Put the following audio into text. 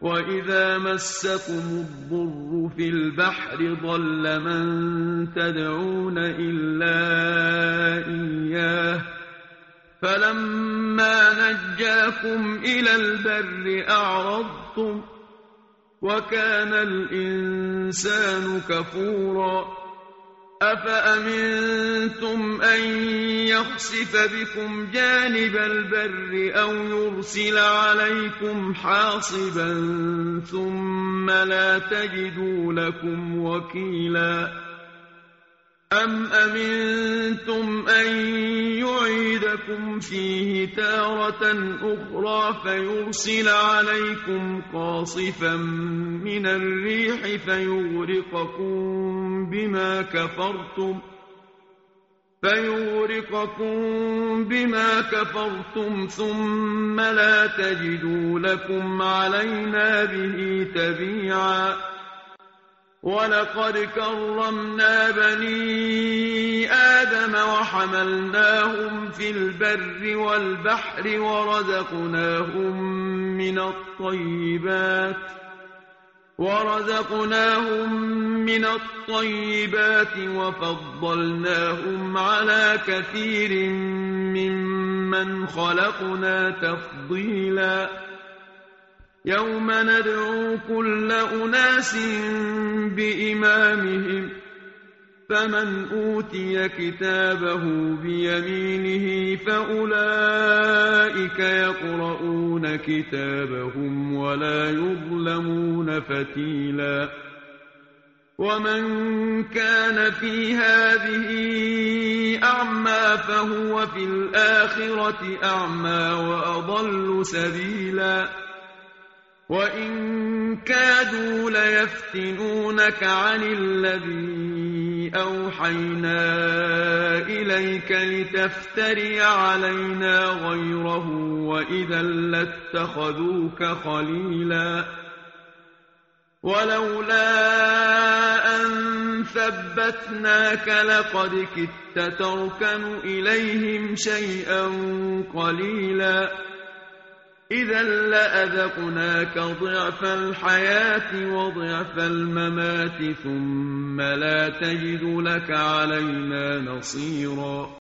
وإذا مسكم الضر في البحر ضل من تدعون إلا إياه فلما نجاكم إلى البر أعرضتم وكان الإنسان كفورا أفأمنتم أن يخسف بكم جانب البر أو يرسل عليكم حاصبا ثم لا تجدوا لكم وكيلا أم أمنتم أن يعيدكم فيه تارة أخرى فيرسل عليكم قاصفا من الريح فيغرقكم بما كفرتم ثم لا تجدوا لكم علينا به تبيعا ولقد كرمنا بني آدم وحملناهم في البر والبحر ورزقناهم من الطيبات وفضلناهم على كثير ممن خلقنا تفضيلا يوم ندعو كل أناس بإمامهم فمن أوتي كتابه بيمينه فأولئك يقرؤون كتابهم ولا يظلمون فتيلا ومن كان في هذه أعمى فهو في الآخرة أعمى وأضل سبيلا وإن كادوا ليفتنونك عن الذي أوحينا إليك لتفتري علينا غيره وإذا لاتخذوك خليلا ولولا أن ثبتناك لقد كدت تركن إليهم شيئا قليلا إذا لأذقناك ضعف الحياة وضعف الممات ثم لا تجد لك علينا نصيرا